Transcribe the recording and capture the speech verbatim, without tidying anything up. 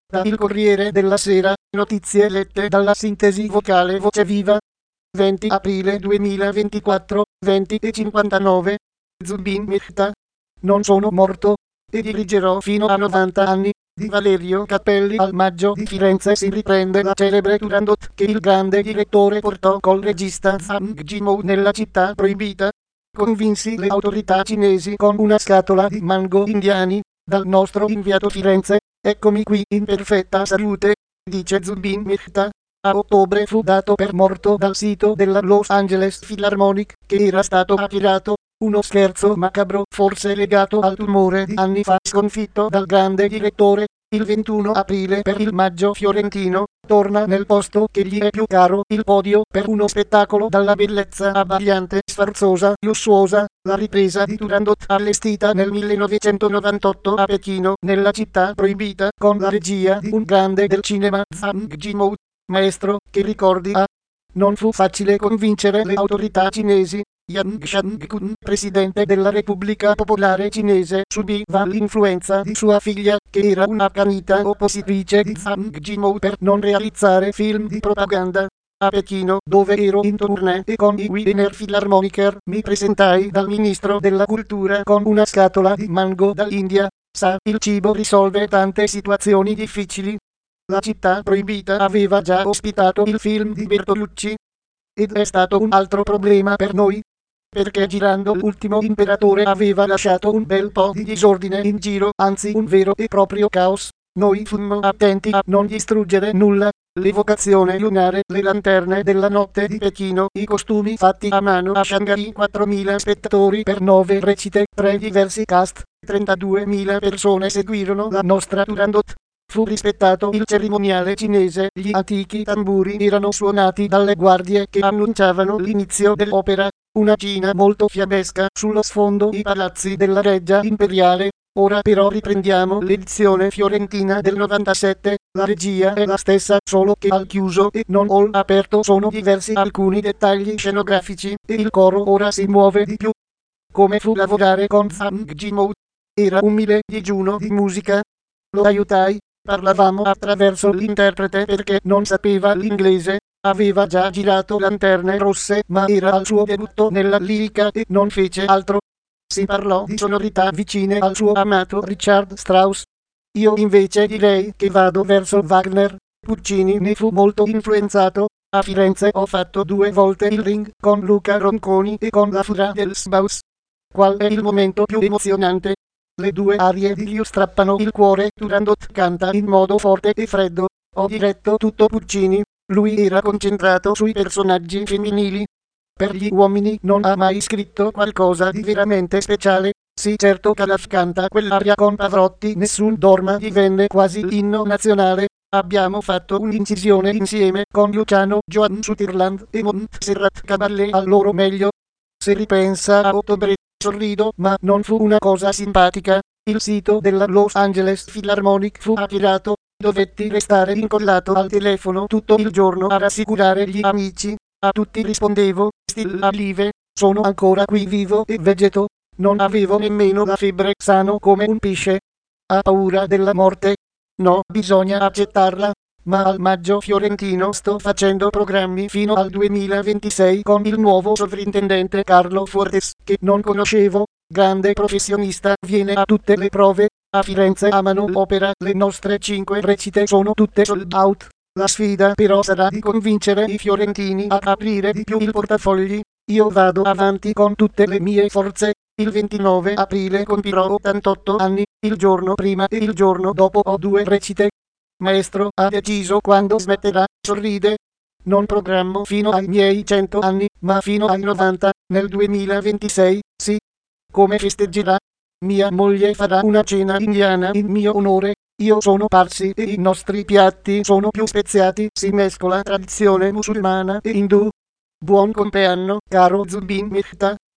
Da Il Corriere della Sera, notizie lette dalla sintesi vocale Voce Viva. venti aprile duemilaventiquattro, venti e cinquantanove. Zubin Mehta. Non sono morto, e dirigerò fino a novanta anni. Di Valerio Cappelli. Al Maggio di Firenze si riprende la celebre Turandot che il grande direttore portò col regista Zhang Yimou nella città proibita. Convinsi le autorità cinesi con una scatola di mango indiani. Dal nostro inviato Firenze, eccomi qui in perfetta salute, dice Zubin Mehta. A ottobre fu dato per morto dal sito della Los Angeles Philharmonic, che era stato hackerato. Uno scherzo macabro, forse legato al tumore di anni fa sconfitto dal grande direttore. Il ventuno aprile per il Maggio fiorentino, torna nel posto che gli è più caro, il podio, per uno spettacolo dalla bellezza abbagliante, sfarzosa, lussuosa, la ripresa di Turandot allestita nel millenovecentonovantotto a Pechino, nella città proibita, con la regia di un grande del cinema, Zhang Yimou. Maestro, che ricordi ha? Non fu facile convincere le autorità cinesi. Yang Shang-kun, presidente della Repubblica Popolare Cinese, subiva l'influenza di sua figlia, che era un'accanita oppositrice di Zhang Yimou, per non realizzare film di propaganda. A Pechino, dove ero in tournée e con i Wiener Philharmoniker, mi presentai dal ministro della cultura con una scatola di mango dall'India. Sa, il cibo risolve tante situazioni difficili. La città proibita aveva già ospitato il film di Bertolucci. Ed è stato un altro problema per noi, perché girando l'ultimo imperatore aveva lasciato un bel po' di disordine in giro, anzi un vero e proprio caos. Noi fummo attenti a non distruggere nulla, l'evocazione lunare, le lanterne della notte di Pechino, i costumi fatti a mano a Shanghai, quattromila spettatori per nove recite, tre diversi cast, trentaduemila persone seguirono la nostra Turandot. Fu rispettato il cerimoniale cinese, gli antichi tamburi erano suonati dalle guardie che annunciavano l'inizio dell'opera, una Cina molto fiabesca, sullo sfondo i palazzi della Reggia Imperiale. Ora però riprendiamo l'edizione fiorentina del novantasette, la regia è la stessa, solo che al chiuso e non all aperto sono diversi alcuni dettagli scenografici, e il coro ora si muove di più. Come fu lavorare con Zhang Yimou? Era un mille digiuno di musica. Lo aiutai. Parlavamo attraverso l'interprete perché non sapeva l'inglese, aveva già girato Lanterne Rosse ma era al suo debutto nella lirica e non fece altro. Si parlò di sonorità vicine al suo amato Richard Strauss. Io invece direi che vado verso Wagner. Puccini ne fu molto influenzato. A Firenze ho fatto due volte il Ring con Luca Ronconi e con la Fura del Sbaus. Qual è il momento più emozionante? Le due arie di Liu strappano il cuore. Turandot canta in modo forte e freddo. Ho diretto tutto Puccini. Lui era concentrato sui personaggi femminili. Per gli uomini non ha mai scritto qualcosa di veramente speciale. Sì, certo, Calaf canta quell'aria con Pavarotti. Nessun dorma divenne quasi l'inno nazionale. Abbiamo fatto un'incisione insieme con Luciano Joan Sutherland e Montserrat Caballé al loro meglio. Se ripensa a ottobre, sorrido, ma non fu una cosa simpatica. Il sito della Los Angeles Philharmonic fu hackerato. Dovetti restare incollato al telefono tutto il giorno a rassicurare gli amici. A tutti rispondevo, still alive, sono ancora qui vivo e vegeto. Non avevo nemmeno la febbre, sano come un pesce. Ha paura della morte? No, bisogna accettarla. Ma al Maggio fiorentino sto facendo programmi fino al duemilaventisei con il nuovo sovrintendente Carlo Fortes, che non conoscevo. Grande professionista, viene a tutte le prove. A Firenze amano l'opera, le nostre cinque recite sono tutte sold out. La sfida però sarà di convincere i fiorentini a aprire di più il portafogli. Io vado avanti con tutte le mie forze. Il ventinove aprile compirò ottantotto anni, il giorno prima e il giorno dopo ho due recite. Maestro ha deciso quando smetterà, sorride. Non programmo fino ai miei cento anni, ma fino ai novanta, nel duemilaventisei, sì. Come festeggerà? Mia moglie farà una cena indiana in mio onore. Io sono parsi e i nostri piatti sono più speziati, si mescola tradizione musulmana e indù. Buon compleanno, caro Zubin Mehta.